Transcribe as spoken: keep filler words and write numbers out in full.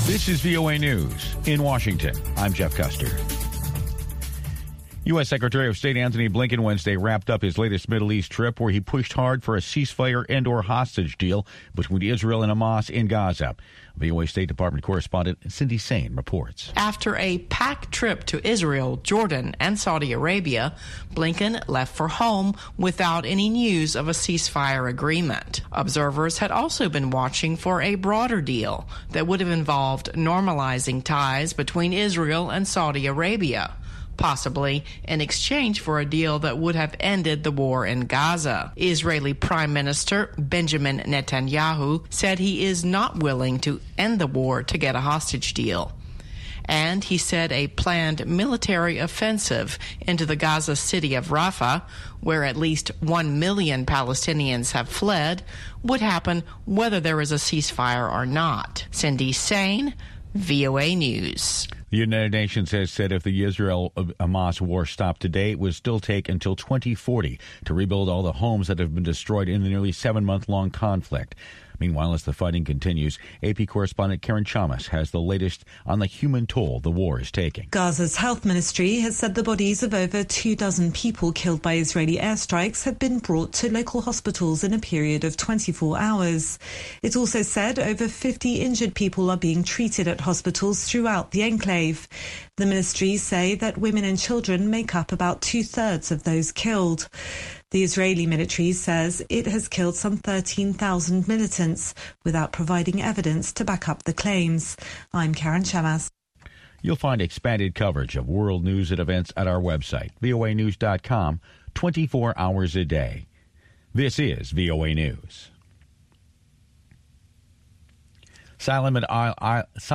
This is V O A News in Washington. I'm Jeff Custer. U S. Secretary of State Antony Blinken Wednesday wrapped up his latest Middle East trip where he pushed hard for a ceasefire and/or hostage deal between Israel and Hamas in Gaza. V O A State Department correspondent Cindy Sain reports. After a packed trip to Israel, Jordan, and Saudi Arabia, Blinken left for home without any news of a ceasefire agreement. Observers had also been watching for a broader deal that would have involved normalizing ties between Israel and Saudi Arabia, possibly in exchange for a deal that would have ended the war in Gaza. Israeli Prime Minister Benjamin Netanyahu said he is not willing to end the war to get a hostage deal. And he said a planned military offensive into the Gaza city of Rafah, where at least one million Palestinians have fled, would happen whether there is a ceasefire or not. Cindy Sain, V O A News. The United Nations has said if the Israel-Hamas war stopped today, it would still take until twenty forty to rebuild all the homes that have been destroyed in the nearly seven-month-long conflict. Meanwhile, as the fighting continues, A P correspondent Karen Chamas has the latest on the human toll the war is taking. Gaza's health ministry has said the bodies of over two dozen people killed by Israeli airstrikes have been brought to local hospitals in a period of twenty-four hours. It also said over fifty injured people are being treated at hospitals throughout the enclave. The ministries say that women and children make up about two-thirds of those killed. The Israeli military says it has killed some thirteen thousand militants without providing evidence to back up the claims. I'm Karen Chamas. You'll find expanded coverage of world news and events at our website, V O A news dot com, twenty-four hours a day. This is V O A News. Silent, I, I,